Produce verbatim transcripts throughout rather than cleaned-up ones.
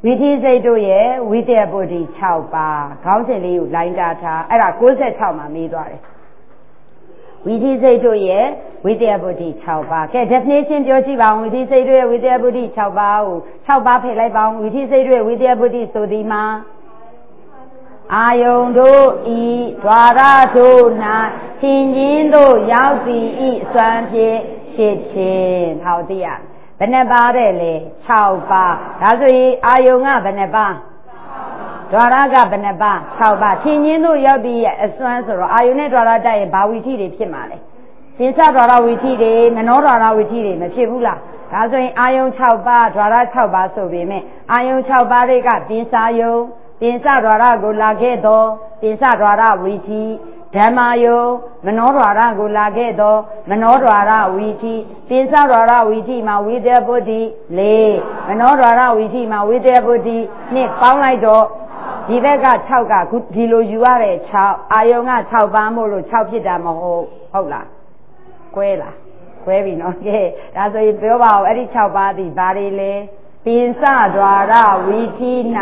ဝီထီစိတ်တို့ရဲ့ဝိတ္တပုဒ်ဒီ၆ပါးခေါင်းစဉ်လေးကိုလိုင်းတာထားအဲ့ဒါ၉၆မှာမေးသွားတယ်ဝီထီစိတ်တို့ရဲ့ဝိတ္တပုဒ်ဒီ၆ပါးကဲ definition ပြောကြည့်ပါဦးဝီထီစိတ်တို့ရဲ့ဝိတ္တပုဒ်ဒီ၆ပါးကို၆ပါးဖယ်လိုက်ပါဦးဝီထီစိတ်တို့ရဲ့ဝိတ္တပုဒ်ဒီဆိုသည်မှာအာယုန်တို့ဤဒွါရတို့၌သင်ခြင်းတို့ရောက်သည်ဤစွမ်းဖြင့်ဖြစ်ခြင်းဟောတိယဘယ်နှပါးတဲ့လဲ၆ပါးဒါဆိုရင်အာယုန်ကဘယ်နှပါးဒွါရကဘယ်နှပါး၆ပါးသင်ခြင်းတို့ရောက်သည်ရဲ့အစွမ်းဆိုတော့အာယုန်နဲ့ဒွါရတိုက်ရင်ဘာဝီထိတွေဖြစ်မှာလဲသင်္စဒွါရဝီထိတွေမနောဒွါရဝီထိတွေမဖြစ်ဘူးလားဒါဆိုရင်အာယုန်၆ပါးဒွါရ၆ပါးဆိုပေမဲ့အာယုန်၆ပါးတွေကသင်္စာယုန်ပင်စဒွါရကိုလာခဲ့သောပင်စဒွါရဝီထိဓမ္မာယုံမနောဒွါရကိုလာခဲ့သောမနောဒွါရဝီထိပင်စဒွါရဝီထိမှာဝိတ္တပုဒ်ဒီ၄မနောဒွါရဝီထိမှာဝိတ္တပုဒ်ဒီနှစ်ပေါင်းလိုက်တော့ဒီဘက်က၆ကဒီလိုယူရတဲ့၆အာယုံက၆ပါးမို့လို့၆ဖြစ်တာမဟုတ်ဟုတ်လားကွဲလားကွဲပြီနော်ကဲဒါဆိုရင်ပြောပါဦးအဲ့ဒီ၆ပါးဒီဘာတွေလဲပင်စဒွါရဝီထိ၌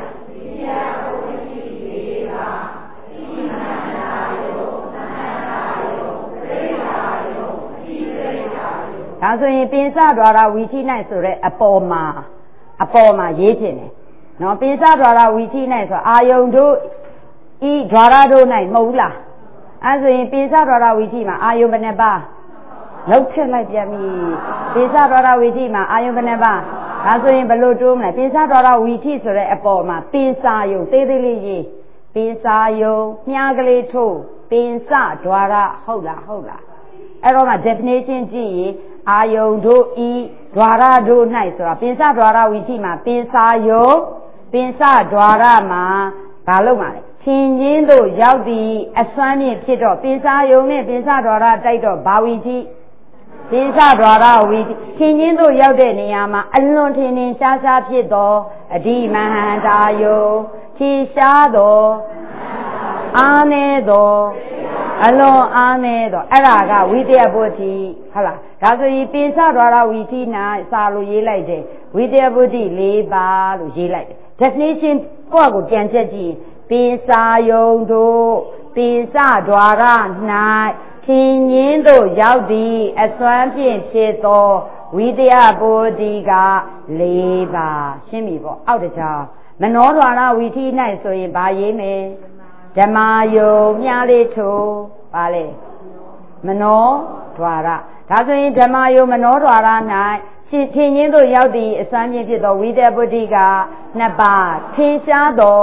ဒါဆိုရင်ပင်စဒွါရဝီထိ၌ဆိုရဲအပေါ်မှာအပေါ်မှာရေးခြင်းတယ်နော်ပင်စဒွါရဝီထိ၌ဆိုအာယုန်တို့ဤဒွါရတို့၌မဟုတ်ဘူးလားအဲဆိုရင်ပင်စဒွါရဝီထိမှာအာယုန်ဘယ်နှပါလှုပ်ထက်လိုက်ပြန်ပြီပင်စဒွါရဝီထိမှာအာယုန်ဘယ်နှပါဒါဆိုရင်ဘလို့တိုးမလဲပင်စဒွါရဝီထိဆိုတဲ့အပေါ်မှာပင်စာယုံသေးသေးလေးရေးပင်စာယုံမြားကလေးထိုးပင်စဒွါရဟုတ်လားဟုတ်လားအဲ့တော့မှ definition ကြည့်ရင်အာယုန်တို့ဤဒွါရတို့၌ဆိုတာပင်စဒွါရဝီထိမှာပင်စာယုံပင်စဒွါရမှာဘာလို့မှလဲသင်ခြင်းတို့ရောက်သည့်အစွမ်းဖြင့်ဖြစ်တော့ပင်စာယုံနဲ့ပင်စဒွါရတိုက်တော့ဘာဝီထိပင်စဒွါရဝီထိသင်ခြင်းတို့ရောက်တဲ့နေရာမှာအလွန်ထင်ထင်ရှားရှားဖြစ်သောအဓိမဟန္တာယုံထင်ရှားသောအာနေသောအလွန်အားနေတော့အဲ့ဒါကဝိတ္တပုဒ်ဒီဟုတ်လားဒါဆိုရင်ပင်စဒွါရဝီထိနာစာလို့ရေးလိုက်တယ်ဝိတ္တပုဒ်ဒီ၄ပါးလို့ရေးလိုက်တယ် definition ကိုယ့်ကိုပြန်ချက်ကြည့်ပင်စာယုံတို့ပင်စဒွါရ၌သင်ခြင်းတို့ရောက်သည်အစွမ်းဖြင့်ဖြစ်သောဝိတ္တပုဒ်ဒီက၄ပါးရှင်းပြီပေါ့အောက်တကြောင်မနောဒွါရဝီထိ၌ဆိုရင်ဘာရေးမယ်ဓမ္မာယုံမြားလေးထိုးပါလေမနောဒွါရဒါဆိုရင်ဓမ္မာယုံမနောဒွါရ၌ဖြစ်ထင်ခြင်းတို့ရောက်သည့်အစွမ်းဖြင့်ဖြစ်သောဝိတ္တပုဒ်ဒီကနှစ်ပါးထင်ရှားသော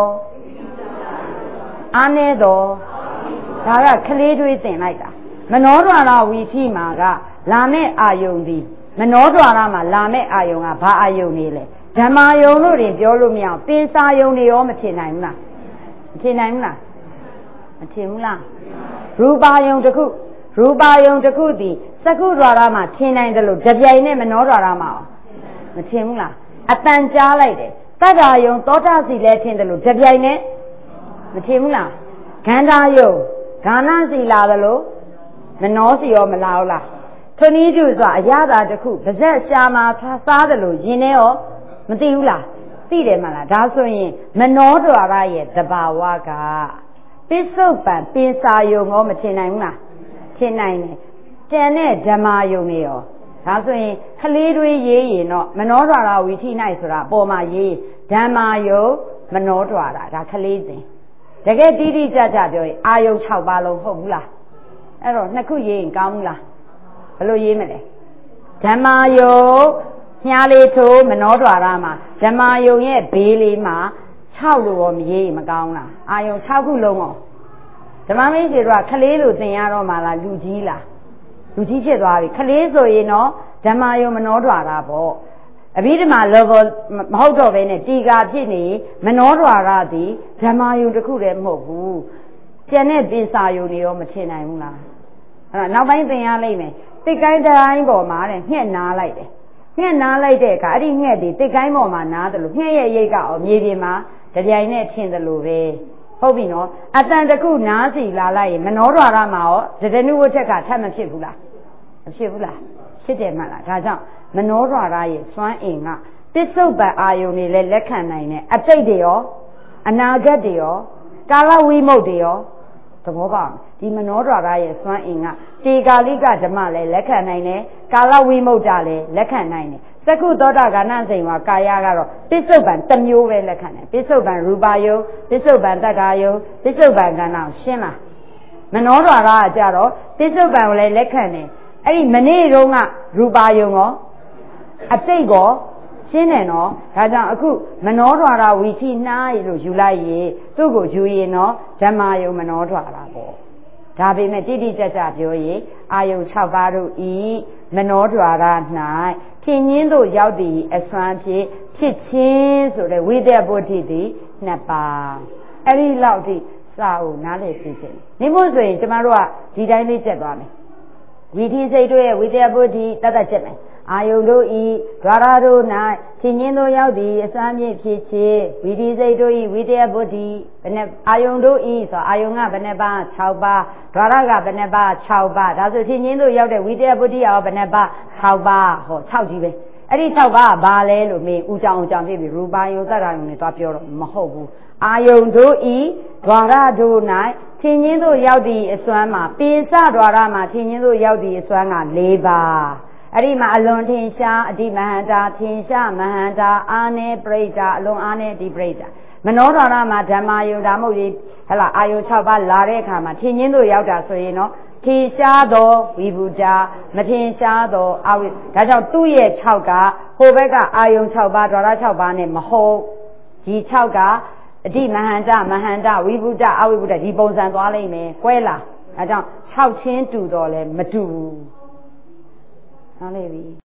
အားနည်းသောဒါကကလေးတွေးသင်လိုက်တာမနောဒွါရဝီထိမှာကလာမဲ့အာယုံသည်မနောဒွါရမှာလာမဲ့အာယုံကဘာအာယုံနေလဲဓမ္မာယုံလို့တင်ပြောလို့မရအောင်ပင်စာယုံတွေရောမထင်နိုင်ဘူးလားမထင်နိုင်ဘူးလားမထင်ဘူးလားရူပါယုံတစ်ခုရူပါယုံတစ်ခုသည်စကုဒွါရမှာထင်နိုင်တယ်လို့ကြပြိုင်နဲ့မနောဒွါရမှာမထင်ဘူးလားအတန်ကြားလိုက်တယ်တတ္တာယုံသောတာစီလည်းထင်တယ်လို့ကြပြိုင်နဲ့မထင်ဘူးလားဂန္ဓာယုံဂာနစီလာတယ်လို့မနောစီရောမလာဘူးလားခဏီးကျဆိုအရသာတစ်ခုပါဇက်ရှာမှာစားတယ်လို့ယင်နေရောမသိဘူးလားသိတယ်မလားဒါဆိုရင်မနောဒွါရရဲ့တဘာဝကပစ္စုပန်ပင်စာယုံရောမထင်နိုင်ဘူးလားထင်နိုင်တယ်ကျန်တဲ့ဓမ္မာယုံတွေရောဒါဆိုရင်ကလေးတွေရေးရင်တော့မနောဒွါရဝီထိ၌ဆိုတာပေါ်မှာရေးဓမ္မာယုံမနောဒွါရဒါကလေးစဉ်တကယ်တိတိကျကျပြောရင်အာယုံ၆ပါးလုံးဟုတ်ဘူးလားအဲ့တော့နှစ်ခုရေးရင်ကောင်းဘူးလားဘယ်လိုရေးမလဲဓမ္မာယုံမြားလေးထိုးမနောဒွါရမှာဓမ္မာယုံရဲ့ဘေးလေးမှာ၆လို့ရောမရေးမကောင်းလားအာယုံ၆ခုလုံးရောဓမ္မမိတ်ဆွေတို့ကခလေးလို့သင်ရတော့မှလားလူကြီးလားလူကြီးဖြစ်သွားပြီခလေးဆိုရင်တော့ဓမ္မာယုံမနောဒွါရပေါ့အဘိဓမ္မာ level မဟုတ်တော့ဘဲနဲ့တီကာဖြစ်နေမနောဒွါရသည်ဓမ္မာယုံတစ်ခုတည်းမဟုတ်ဘူးကျန်တဲ့ပင်စာယုံတွေရောမထင်နိုင်ဘူးလားအဲ့ဒါနောက်ပိုင်းသင်ရလိမ့်မယ်တိတ်ကိုင်းတိုင်းပေါ်မှာတဲ့ငှက်နားလိုက်တယ်ငှက်နားလိုက်တဲ့အခါအဲ့ဒီငှက်ဒီတိတ်ကိုင်းပေါ်မှာနားတယ်လို့ငှက်ရဲ့ရိတ်ကအော်မြေပြင်မှာတပြိုင်နဲ့ထင်တယ်လို့ပဲဟုတ်ပြီနော်အတန်တခုနားစီလာလိုက်ရင်မနောဒွါရမှာရောဒဒနုဝဋ္ဌကထပ်မဖြစ်ဘူးလားမဖြစ်ဘူးလားဖြစ်တယ်မှလားဒါကြောင့်မနောဒွါရရဲ့စွမ်းအင်ကပစ္စုပန်အာယုန်တွေလည်းလက်ခံနိုင်တယ်အတိတ်တွေရောအနာဂတ်တွေရောကာလဝိမုတ်တွေရောသဘောပေါက်ဒီမနောဒွါရရဲ့စွမ်းအင်ကတေကာလိကဓမ္မလည်းလက်ခံနိုင်တယ်ကာလဝိမုတ်တာလည်းလက်ခံနိုင်တယ်သက္ကုသောတာဂဏစိန်ဝါကာယကတော့ပစ္စုပန်တစ်မျိုးပဲလက်ခံတယ်ပစ္စုပန်ရူပယုံပစ္စုပန်တက္ကာယုံပစ္စုပန်ကဏ္ဍရှင်းလားမနောဒွါရကကြတော့ပစ္စုပန်ကိုလည်းလက်ခံတယ်အဲ့ဒီမနေ့တုန်းကရူပယုံရောအတိတ်ကောရှင်းတယ်နော်ဒါကြောင့်အခုမနောဒွါရဝီထိနှားရလို့ယူလိုက်ရေသူ့ကိုယူရင်နော်ဓမ္မယုံမနောဒွါရပေါ့ဒါပေမဲ့တိတိကျကျပြောရင်အာယုံ၆ပါးတို့ဤမနောဒွါရ၌ထင်ရင်းသို့ရောက်သည့်အစွမ်းဖြင့်ဖြစ်ခြင်းဆိုတဲ့ဝိတ္တပုဋ္ဌိသည်နှစ်ပါးအဲ့ဒီလောက်ထိစာအုပ်နားလည်သိခြင်းနေမို့ဆိုရင်ကျမတို့ကဒီတိုင်းလေးကျက်သွားမယ်ဝီထိစိတ်တို့ရဲ့ဝိတ္တပုဋ္ဌိတတ်တတ်ချက်မယ်အာယုန်တို့ဤဒွါရတို့၌သင်ញင်းတို့ရောက်သည်အစွမ်းမြင့်ဖြစ်ချေဝိတိစိတ်တို့ဤဝိတယဗုဒ္ဓဘယ်နဲ့အာယုန်တို့ဤဆိုအာယုန်ကဘယ်နှပါ၆ပါးဒွါရကဘယ်နှပါ၆ပါးဒါဆိုသင်ញင်းတို့ရောက်တဲ့ဝိတယဗုဒ္ဓရောဘယ်နှပါ၆ပါးဟော၆ကြီးပဲအဲ့ဒီ၆ပါးကဘာလဲလို့မေးဦးကြောင်အောင်ကြောင်ပြပြီးရူပါယုသတ္တယုံနဲ့သွားပြောတော့မဟုတ်ဘူးအာယုန်တို့ဤဒွါရတို့၌သင်ញင်းတို့ရောက်သည့်အစွမ်းမှာပိစဒွါရမှာသင်ញင်းတို့ရောက်သည့်အစွမ်းက၄ပါးအဲ့ဒီမှာအလွန်ထင်ရှားအတိမဟန္တာထင်ရှားမဟန္တာအာနေပရိဒါအလွန်အာနေအတိပရိဒါမနောဒွါရမှာဓမ္မယုံဒါမှမဟုတ်ဟဲ့လားအာယုံ၆ပါးလာတဲ့အခါမှာထင်ချင်းတို့ရောက်တာဆိုရင်နော်ထင်ရှားသောဝိဗုဒ္ဓမထင်ရှားသောအဝိဒါကြောင့်သူ့ရဲ့၆ကဟိုဘက်ကအာယုံ၆ပါးဒွါရ၆ပါးနဲ့မဟုတ်ဒီ၆ကအတိမဟန္တာမဟန္တာဝိဗုဒ္ဓအဝိဗုဒ္ဓဒီပုံစံသွားလိမ့်မယ်ကွဲလားဒါကြောင့်၆ချင်းတူတော့လဲမတူဘူးနားလည်ပြီ